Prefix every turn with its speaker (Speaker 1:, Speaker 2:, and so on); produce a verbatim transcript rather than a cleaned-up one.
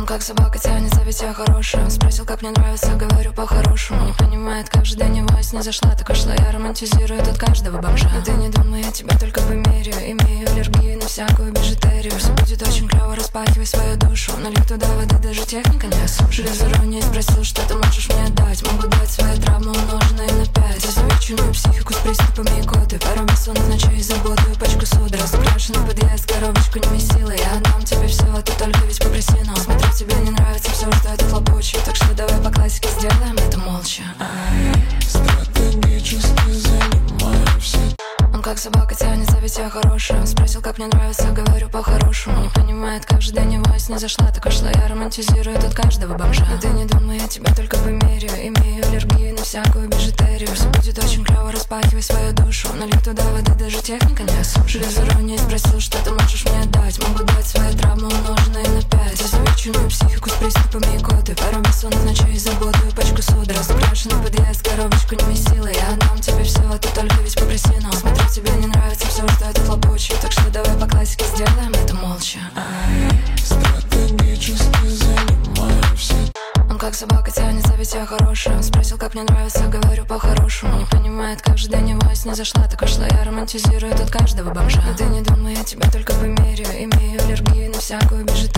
Speaker 1: Он как собака тянется, ведь я хорошая. Он спросил, как мне нравится, говорю по-хорошему. Не понимает, как же до него не зашла. Так и шла, я романтизирую тут каждого бомжа. Но ты не думай, я тебя только померяю. Имею аллергию на всякую бижутерию. Все будет очень клево, распахивай свою душу. Налей туда воды, даже техника не осушит. Без иронии спросил, что ты можешь мне дать. Могу дать свои травмы, умноженные на пять. Изувеченную психику с приступами икоты. Пару бессонных ночей, заботую пачку соды. Раскрашенный подъезд, коробочку не месила. Я отдам тебе все, ты только ведь попроси. Но смотрю, тебе не нравится все, что это хлопочет. Так что давай по классике сделаем это молча.
Speaker 2: Стратегически занимаю все.
Speaker 1: Он как собака тянется, ведь я хорошая. Он спросил, как мне нравится, говорю по-хорошему. Не понимает, как же до него не зашла. Так и шла, я романтизирую тут каждого бомжа. Но ты не думай, я тебя только померяю. Имею аллергию на всякую бижутерию. Все будет очень клево, распахивай свою душу. Налей туда воды, даже техника не осушит. Без иронии спросил, что ты можешь мне дать. Могу дать свои травмы, умноженные на пять. Изувеченную психику с приступами икоты. Пару бессонных ночей, заботую пачку соды. Раскрашенный подъезд, коробочку не месила. Я отдам тебе все, ты только ведь попроси. Но смотрю, тебе не нравится все, что это хлопочет. Так что давай по классике сделаем это молча.
Speaker 2: Стратегически занимаю все.
Speaker 1: Он как собака тянется, ведь я хорошая. Он спросил, как мне нравится, говорю по-хорошему. Не понимает, как же до него не зашла. Так и шла, я романтизирую тут каждого бомжа. Но ты не думай, я тебя только померяю. Имею аллергию на всякую бижутерию.